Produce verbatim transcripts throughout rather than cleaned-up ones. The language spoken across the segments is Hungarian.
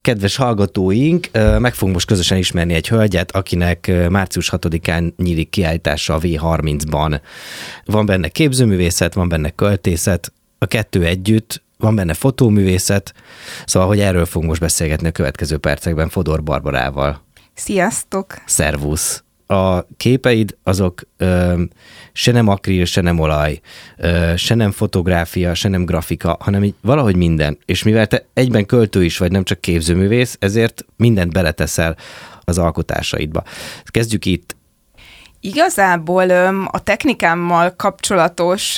Kedves hallgatóink, meg fogunk most közösen ismerni egy hölgyet, akinek március hatodikán nyílik kiállítása a vé harmincban. Van benne képzőművészet, van benne költészet, a kettő együtt, van benne fotóművészet, szóval, hogy erről fogunk most beszélgetni a következő percekben Fodor Barbarával. Sziasztok! Szervusz! A képeid azok ö, se nem akril, se nem olaj, ö, se nem fotográfia, se nem grafika, hanem így valahogy minden. És mivel te egyben költő is vagy, nem csak képzőművész, ezért mindent beleteszel az alkotásaidba. Kezdjük itt. Igazából a technikámmal kapcsolatos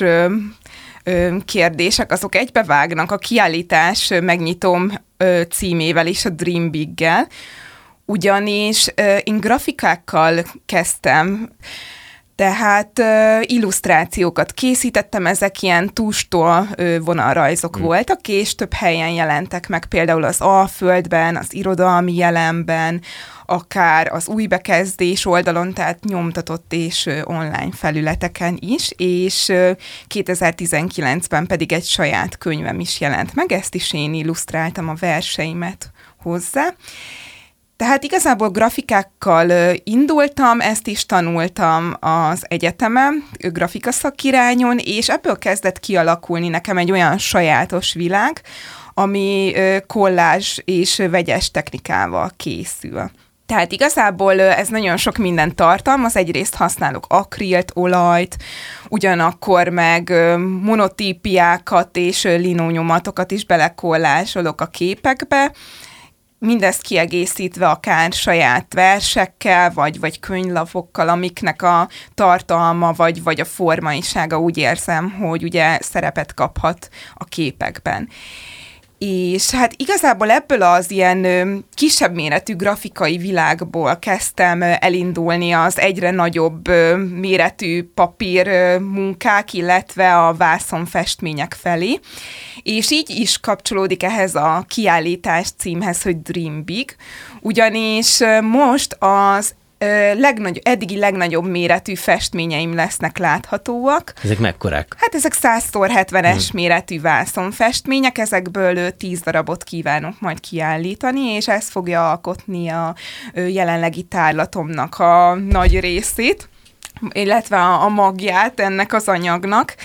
kérdések, azok egybevágnak a kiállítás megnyitom címével és a Dream Big-gel, ugyanis én grafikákkal kezdtem, tehát illusztrációkat készítettem, ezek ilyen tustól vonalrajzok hmm. voltak, és több helyen jelentek meg, például az Alföldben, az Irodalmi Jelenben, akár az Új Bekezdés oldalon, tehát nyomtatott és online felületeken is, és kétezer-tizenkilencben pedig egy saját könyvem is jelent meg, ezt is én illusztráltam a verseimet hozzá. Tehát igazából grafikákkal indultam, ezt is tanultam az egyetemen, grafikaszakirányon, és ebből kezdett kialakulni nekem egy olyan sajátos világ, ami kollázs és vegyes technikával készül. Tehát igazából ez nagyon sok mindent tartalmaz, egyrészt használok akrilt, olajt, ugyanakkor meg monotípiákat és linónyomatokat is belekollázsolok a képekbe, mindezt kiegészítve akár saját versekkel, vagy, vagy könyvlapokkal, amiknek a tartalma, vagy, vagy a formaisága úgy érzem, hogy ugye szerepet kaphat a képekben. És hát igazából ebből az ilyen kisebb méretű grafikai világból kezdtem elindulni az egyre nagyobb méretű papír munkák, illetve a vászonfestmények felé. És így is kapcsolódik ehhez a kiállítás címhez, hogy Dream Big, ugyanis most az Legnagy, eddigi legnagyobb méretű festményeim lesznek láthatóak. Ezek mekkorák? Hát ezek száz szor hetvenes hmm. méretű vászonfestmények, ezekből tíz darabot kívánok majd kiállítani, és ez fogja alkotni a jelenlegi tárlatomnak a nagy részét, illetve a magját ennek az anyagnak.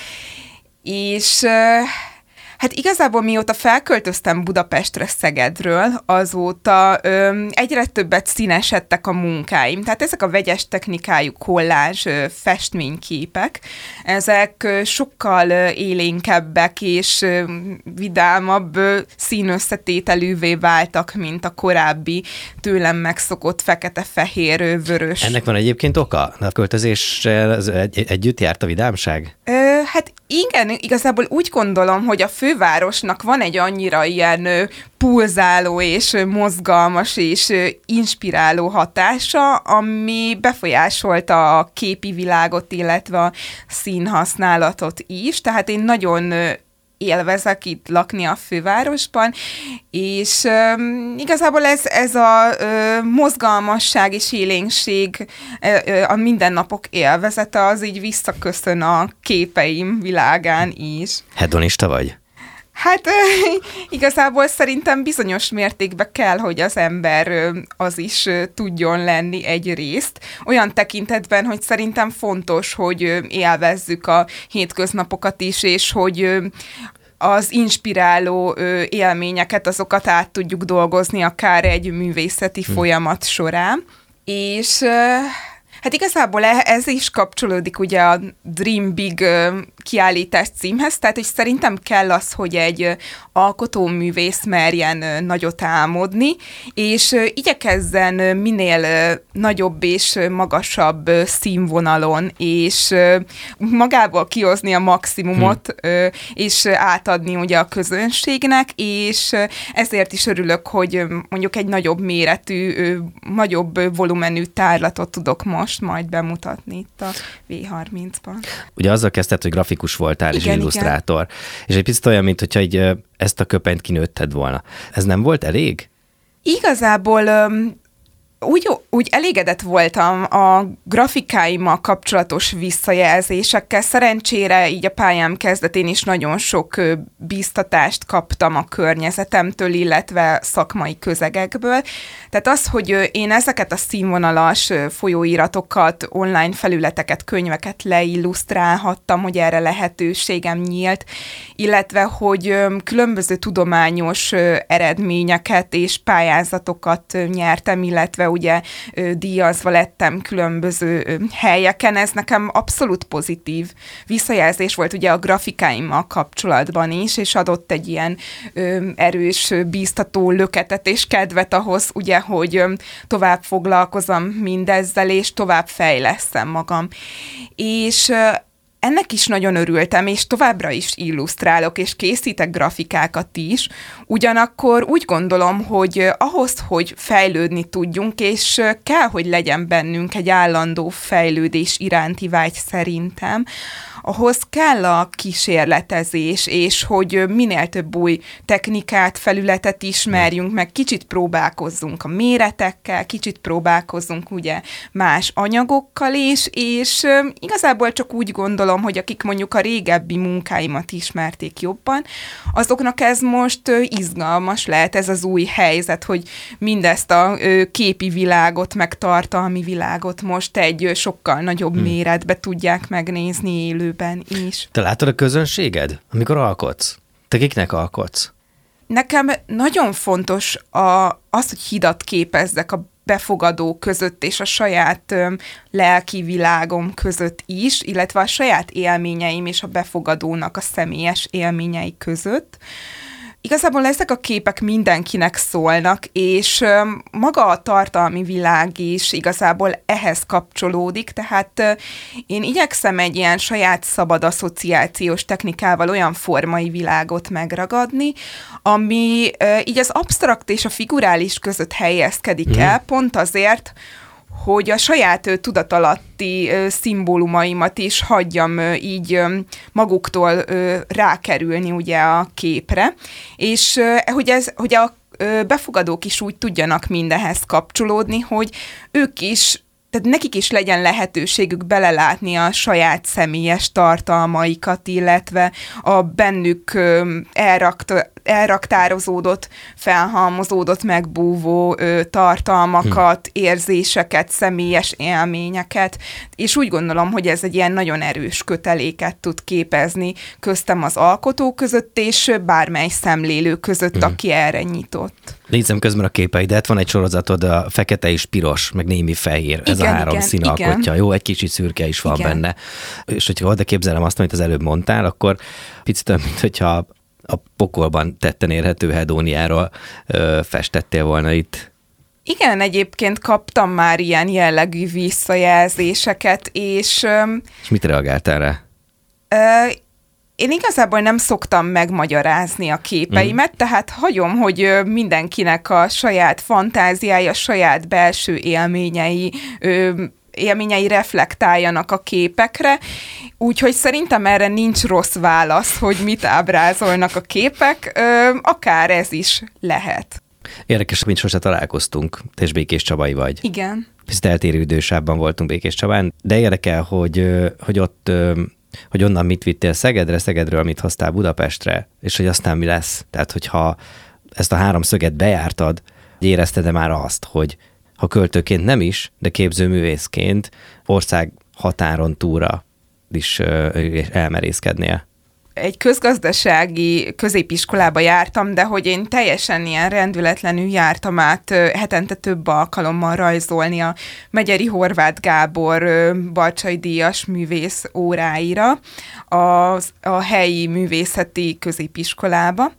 És hát igazából mióta felköltöztem Budapestre Szegedről, azóta ö, egyre többet színesedtek a munkáim. Tehát ezek a vegyes technikájú kollázs ö, festményképek, ezek ö, sokkal ö, élénkebbek és ö, vidámabb ö, színösszetételűvé váltak, mint a korábbi tőlem megszokott fekete-fehér ö, vörös. Ennek van egyébként oka? A költözéssel egy- együtt járt a vidámság? Ö, hát igen, igazából úgy gondolom, hogy a fővárosnak van egy annyira ilyen ö, pulzáló és ö, mozgalmas és ö, inspiráló hatása, ami befolyásolta a képi világot, illetve a színhasználatot is. Tehát én nagyon ö, élvezek itt lakni a fővárosban, és um, igazából ez, ez a uh, mozgalmasság és élénkség, uh, a mindennapok élvezete, az így visszaköszön a képeim világán is. Hedonista vagy? Hát igazából szerintem bizonyos mértékben kell, hogy az ember az is tudjon lenni egy részt. Olyan tekintetben, hogy szerintem fontos, hogy élvezzük a hétköznapokat is, és hogy az inspiráló élményeket, azokat át tudjuk dolgozni akár egy művészeti hmm. folyamat során. És hát igazából ez is kapcsolódik ugye a Dream Big kiállítás címhez, tehát hogy szerintem kell az, hogy egy alkotóművész merjen nagyot álmodni, és igyekezzen minél nagyobb és magasabb színvonalon, és magából kihozni a maximumot, hmm. és átadni ugye a közönségnek, és ezért is örülök, hogy mondjuk egy nagyobb méretű, nagyobb volumenű tárlatot tudok most majd bemutatni itt a vé harmincban. Ugye azzal kezdted, hogy grafikus voltál, igen, és illusztrátor. Igen. És egy picit olyan, mint hogyha így, ezt a köpenyt kinőtted volna. Ez nem volt elég? Igazából Úgy, úgy elégedett voltam a grafikáimmal kapcsolatos visszajelzésekkel. Szerencsére így a pályám kezdetén is nagyon sok bíztatást kaptam a környezetemtől, illetve szakmai közegekből. Tehát az, hogy én ezeket a színvonalas folyóiratokat, online felületeket, könyveket leillusztrálhattam, hogy erre lehetőségem nyílt, illetve hogy különböző tudományos eredményeket és pályázatokat nyertem, illetve ugye díjazva lettem különböző helyeken. Ez nekem abszolút pozitív visszajelzés volt ugye a grafikáimmal kapcsolatban is, és adott egy ilyen erős, bíztató löketet és kedvet ahhoz, ugye, hogy tovább foglalkozom mindezzel, és tovább fejlesztem magam. És ennek is nagyon örültem, és továbbra is illusztrálok, és készítek grafikákat is. Ugyanakkor úgy gondolom, hogy ahhoz, hogy fejlődni tudjunk, és kell, hogy legyen bennünk egy állandó fejlődés iránti vágy szerintem, ahhoz kell a kísérletezés, és hogy minél több új technikát, felületet ismerjünk, meg kicsit próbálkozzunk a méretekkel, kicsit próbálkozzunk ugye más anyagokkal is, és igazából csak úgy gondolom, hogy akik mondjuk a régebbi munkáimat ismerték jobban, azoknak ez most izgalmas lehet, ez az új helyzet, hogy mindezt a képi világot, meg tartalmi világot most egy sokkal nagyobb hmm. méretbe tudják megnézni élő is. Te látod a közönséged, amikor alkotsz? Te kiknek alkotsz? Nekem nagyon fontos a, az, hogy hidat képezzek a befogadó között és a saját ö, lelki világom között is, illetve a saját élményeim és a befogadónak a személyes élményei között. Igazából ezek a képek mindenkinek szólnak, és maga a tartalmi világ is igazából ehhez kapcsolódik, tehát én igyekszem egy ilyen saját szabad asszociációs technikával olyan formai világot megragadni, ami így az absztrakt és a figurális között helyezkedik el, mm. pont azért, hogy a saját tudatalatti szimbólumaimat is hagyjam így maguktól rákerülni ugye a képre, és hogy, ez, hogy a befogadók is úgy tudjanak mindenhez kapcsolódni, hogy ők is, tehát nekik is legyen lehetőségük belelátni a saját személyes tartalmaikat, illetve a bennük elrakt, elraktározódott, felhalmozódott, megbúvó ö, tartalmakat, hm. érzéseket, személyes élményeket, és úgy gondolom, hogy ez egy ilyen nagyon erős köteléket tud képezni köztem az alkotó között, és bármely szemlélő között, hm. aki erre nyitott. Nézem közben a képeidet, van egy sorozatod, a fekete és piros, meg némi fehér, ez igen, a három igen, szín alkotja. Igen. Jó, egy kicsit szürke is van igen. benne. És hogyha oda képzelem azt, amit az előbb mondtál, akkor picit olyan, mint hogyha a pokolban tetten érhető hedóniáról ö, festettél volna itt. Igen, egyébként kaptam már ilyen jellegű visszajelzéseket, és... És mit reagáltál rá? Ö, Én igazából nem szoktam megmagyarázni a képeimet, mm. tehát hagyom, hogy mindenkinek a saját fantáziája, saját belső élményei, élményei reflektáljanak a képekre, úgyhogy szerintem erre nincs rossz válasz, hogy mit ábrázolnak a képek, akár ez is lehet. Érdekes, mint sose találkoztunk, te és Békés Csabai vagy. Igen. Picit eltérő idősában voltunk Békés Csabán, de érdekel, hogy, hogy ott... hogy onnan mit vittél Szegedre, Szegedről mit hoztál Budapestre, és hogy aztán mi lesz. Tehát, hogyha ezt a három szöget bejártad, érezted-e már azt, hogy ha költőként nem is, de képzőművészként ország határon túlra is elmerészkednél? Egy közgazdasági középiskolába jártam, de hogy én teljesen ilyen rendületlenül jártam át hetente több alkalommal rajzolni a Megyeri Horváth Gábor Barcsay díjas művész óráira a, a helyi művészeti középiskolába.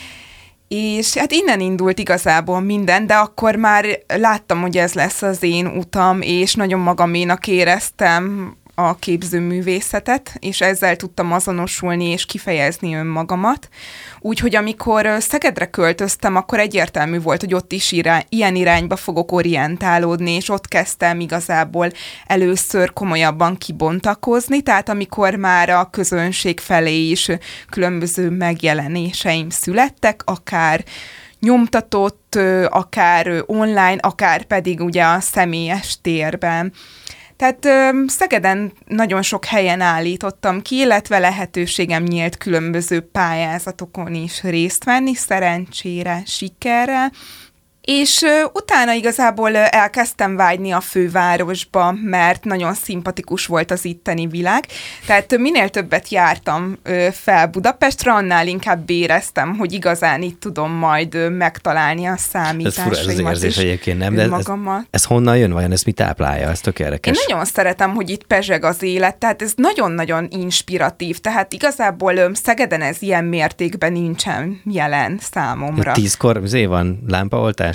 És hát innen indult igazából minden, de akkor már láttam, hogy ez lesz az én utam, és nagyon magaménak éreztem a képzőművészetet, és ezzel tudtam azonosulni és kifejezni önmagamat. Úgyhogy amikor Szegedre költöztem, akkor egyértelmű volt, hogy ott is irány, ilyen irányba fogok orientálódni, és ott kezdtem igazából először komolyabban kibontakozni, tehát amikor már a közönség felé is különböző megjelenéseim születtek, akár nyomtatott, akár online, akár pedig ugye a személyes térben. Tehát Szegeden nagyon sok helyen állítottam ki, illetve lehetőségem nyílt különböző pályázatokon is részt venni, szerencsére, sikerrel, és utána igazából elkezdtem vágyni a fővárosba, mert nagyon szimpatikus volt az itteni világ. Tehát minél többet jártam fel Budapestre, annál inkább éreztem, hogy igazán itt tudom majd megtalálni a számításaimat. Ez fura, ez az érzés egyébként, nem? De ez, ez, ez honnan jön, vajon ez mit táplálja? Ez tök érdekes. Én nagyon szeretem, hogy itt pezseg az élet, tehát ez nagyon-nagyon inspiratív. Tehát igazából Szegeden ez ilyen mértékben nincsen jelen számomra. Tízkor azért van lámpaoltás?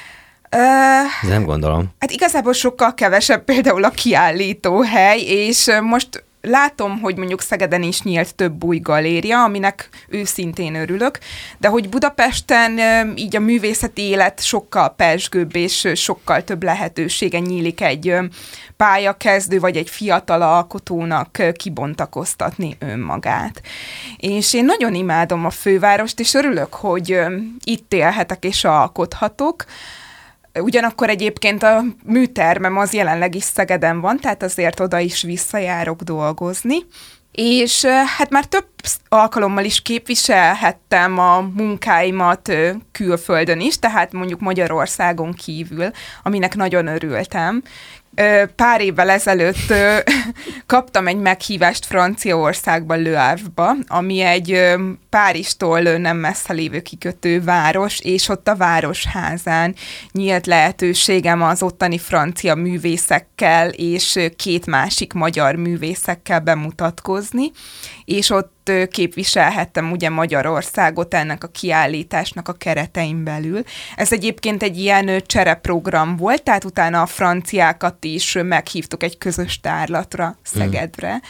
Uh, nem gondolom. Hát igazából sokkal kevesebb például a kiállítóhely, és most látom, hogy mondjuk Szegeden is nyílt több új galéria, aminek őszintén örülök, de hogy Budapesten így a művészeti élet sokkal pezsgőbb, és sokkal több lehetősége nyílik egy pályakezdő, vagy egy fiatal alkotónak kibontakoztatni önmagát. És én nagyon imádom a fővárost, és örülök, hogy itt élhetek és alkothatok. Ugyanakkor egyébként a műtermem az jelenleg is Szegeden van, tehát azért oda is visszajárok dolgozni. És hát már több alkalommal is képviselhettem a munkáimat külföldön is, tehát mondjuk Magyarországon kívül, aminek nagyon örültem. Pár évvel ezelőtt kaptam egy meghívást Franciaországba, Le Havre-ba, ami egy Párizstól nem messze lévő kikötő város, és ott a városházán nyílt lehetőségem az ottani francia művészekkel és két másik magyar művészekkel bemutatkozni, és ott képviselhettem ugye Magyarországot ennek a kiállításnak a keretein belül. Ez egyébként egy ilyen csereprogram volt, tehát utána a franciákat is meghívtuk egy közös tárlatra Szegedre. Mm.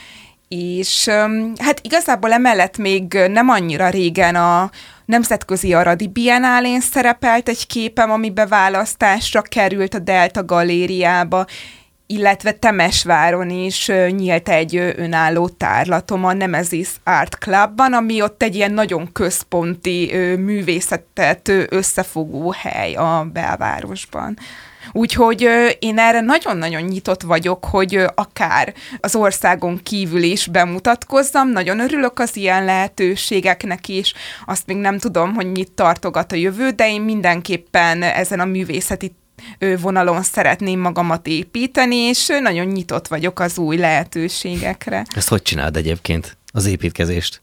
És hát igazából emellett még nem annyira régen a Nemzetközi Aradi Biennálén szerepelt egy képem, ami beválasztásra került a Delta Galériába, illetve Temesváron is nyílt egy önálló tárlatom a Nemesis Art Clubban, ami ott egy ilyen nagyon központi művészetet összefogó hely a belvárosban. Úgyhogy én erre nagyon-nagyon nyitott vagyok, hogy akár az országon kívül is bemutatkozzam. Nagyon örülök az ilyen lehetőségeknek is. Azt még nem tudom, hogy mit tartogat a jövő, de én mindenképpen ezen a művészeti vonalon szeretném magamat építeni, és nagyon nyitott vagyok az új lehetőségekre. Ezt hogy csináld egyébként, az építkezést?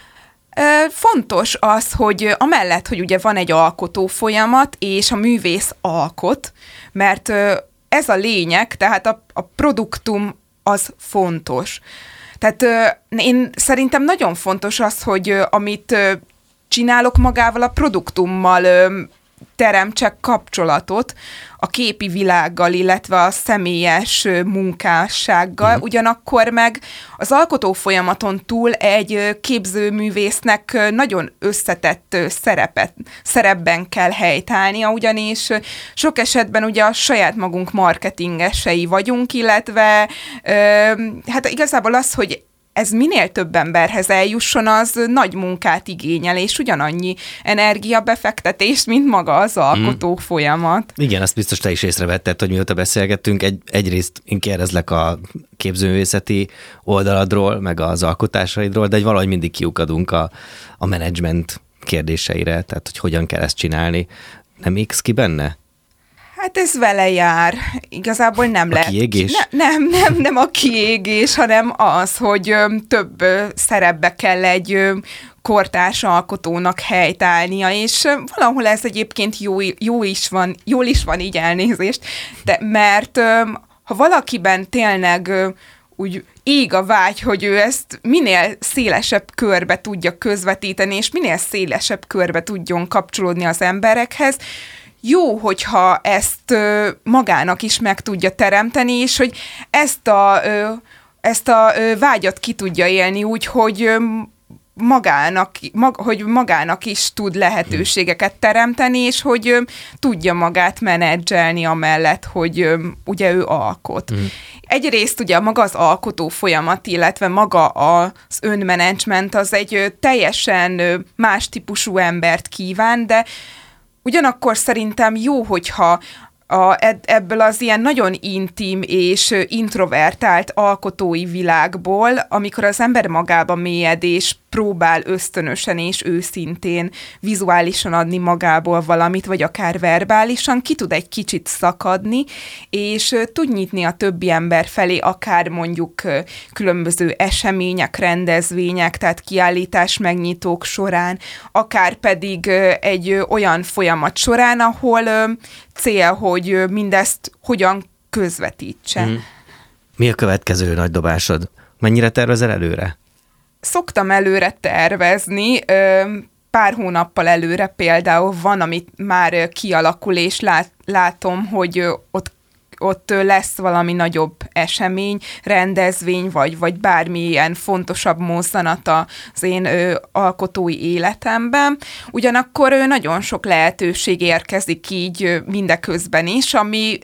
Fontos az, hogy amellett, hogy ugye van egy alkotó folyamat, és a művész alkot, mert ez a lényeg, tehát a, a produktum az fontos. Tehát én szerintem nagyon fontos az, hogy amit csinálok magával a produktummal, teremtsek kapcsolatot a képi világgal, illetve a személyes munkássággal, uh-huh. Ugyanakkor meg az alkotó folyamaton túl egy képzőművésznek nagyon összetett szerepet, szerepben kell helytállnia, ugyanis sok esetben ugye a saját magunk marketingesei vagyunk, illetve hát igazából az, hogy ez minél több emberhez eljusson, az nagy munkát igényel, és ugyanannyi energiabefektetés, mint maga az alkotó mm. folyamat. Igen, azt biztos te is észrevetted, hogy mióta beszélgettünk, egy, egyrészt én kérdezlek a képzőművészeti oldaladról, meg az alkotásaidról, de egy valahogy mindig kiukadunk a, a menedzsment kérdéseire, tehát hogy hogyan kell ezt csinálni. Nem égsz ki benne? Hát ez vele jár. Igazából nem a lehet. Kiégés? Ne, nem, nem, nem a kiégés, hanem az, hogy ö, több ö, szerepbe kell egy ö, kortárs alkotónak helytállnia, és ö, valahol ez egyébként jó, jó is van, jól is van így, elnézést, de mert ö, ha valakiben tényleg ö, úgy ég a vágy, hogy ő ezt minél szélesebb körbe tudja közvetíteni, és minél szélesebb körbe tudjon kapcsolódni az emberekhez, jó, hogyha ezt ö, magának is meg tudja teremteni, és hogy ezt a, ö, ezt a ö, vágyat ki tudja élni úgy, hogy ö, magának, mag, hogy magának is tud lehetőségeket teremteni, és hogy ö, tudja magát menedzselni amellett, hogy ö, ugye ő alkot. Mm. Egyrészt ugye maga az alkotó folyamat, illetve maga az önmenedzsment az egy ö, teljesen ö, más típusú embert kíván, de ugyanakkor szerintem jó, hogyha A, ebből az ilyen nagyon intim és introvertált alkotói világból, amikor az ember magába mélyed és próbál ösztönösen és őszintén vizuálisan adni magából valamit, vagy akár verbálisan, ki tud egy kicsit szakadni, és tud nyitni a többi ember felé, akár mondjuk különböző események, rendezvények, tehát kiállítás megnyitók során, akár pedig egy olyan folyamat során, ahol cél, hogy mindezt hogyan közvetítse. Mm. Mi a következő nagy dobásod? Mennyire tervezel előre? Szoktam előre tervezni, pár hónappal előre például van, amit már kialakul, és lát, látom, hogy ott, ott lesz valami nagyobb esemény, rendezvény, vagy, vagy bármilyen fontosabb mozzanata az én ö, alkotói életemben. Ugyanakkor ö, nagyon sok lehetőség érkezik így ö, mindeközben is, ami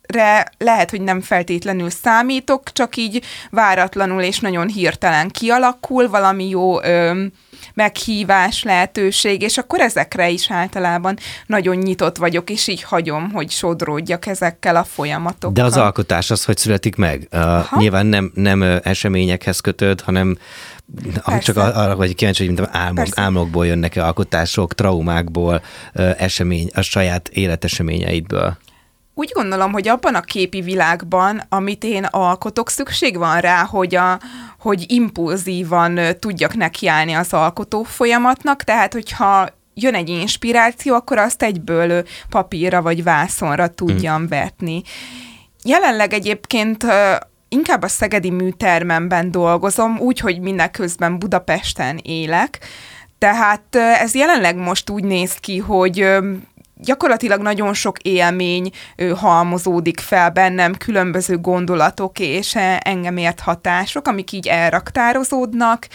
lehet, hogy nem feltétlenül számítok, csak így váratlanul és nagyon hirtelen kialakul valami jó ö, meghívás, lehetőség, és akkor ezekre is általában nagyon nyitott vagyok, és így hagyom, hogy sodródjak ezekkel a folyamatokkal. De az alkotás az, hogy születik meg? Uh, nyilván nem, nem eseményekhez kötöd, hanem Persze. csak arra vagy kíváncsi, hogy mint álmok, álmokból jönnek-e alkotások, traumákból, uh, esemény, a saját életeseményeidből. Úgy gondolom, hogy abban a képi világban, amit én alkotok, szükség van rá, hogy, a, hogy impulzívan tudjak nekiállni az alkotó folyamatnak, tehát hogyha jön egy inspiráció, akkor azt egyből papírra vagy vászonra tudjam mm. vetni. Jelenleg egyébként inkább a szegedi műtermemben dolgozom, úgy, hogy mindeközben Budapesten élek, tehát ez jelenleg most úgy néz ki, hogy gyakorlatilag nagyon sok élmény ö, halmozódik fel bennem, különböző gondolatok és engem ért hatások, amik így elraktározódnak,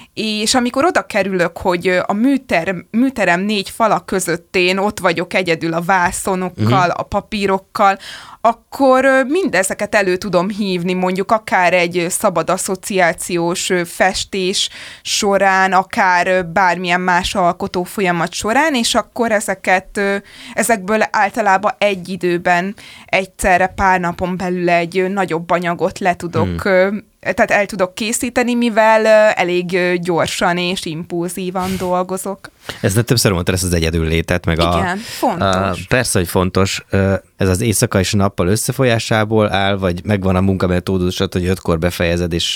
és amikor oda kerülök, hogy a műterem, műterem négy falak között én ott vagyok egyedül a vászonokkal, uh-huh. a papírokkal, akkor mindezeket elő tudom hívni, mondjuk akár egy szabad asszociációs festés során, akár bármilyen más alkotó folyamat során, és akkor ezeket, ezekből általában egy időben, egyszerre pár napon belül egy nagyobb anyagot le tudok hmm. tehát el tudok készíteni, mivel elég gyorsan és impulzívan dolgozok. Ez nem többször mondtad ezt az egyedül létet, meg Igen, a... fontos. A, persze, hogy fontos. Ez az éjszaka és nappal összefolyásából áll, vagy megvan a munkametódusod, hogy ötkor befejezed, és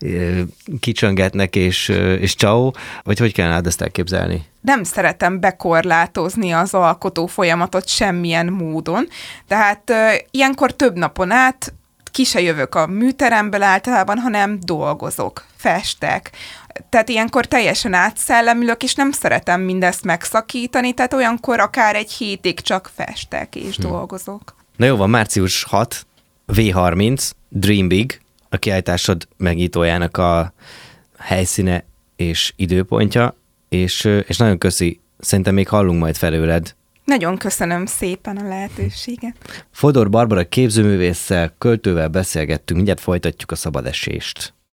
kicsöngetnek, és, és ciao, vagy hogy kellene ezt elképzelni? Nem szeretem bekorlátozni az alkotó folyamatot semmilyen módon, tehát ilyenkor több napon át ki se jövök a műteremből általában, hanem dolgozok, festek. Tehát ilyenkor teljesen átszellemülök, és nem szeretem mindezt megszakítani, tehát olyankor akár egy hétig csak festek és hm. dolgozok. Na jó van, március hatodika, vé harminc, Dream Big, a kiállításod megnyitójának a helyszíne és időpontja, és, és nagyon köszi, szerintem még hallunk majd felőled. Nagyon köszönöm szépen a lehetőséget. Fodor Barbara képzőművésszel, költővel beszélgettünk, mindjárt folytatjuk a szabadesést.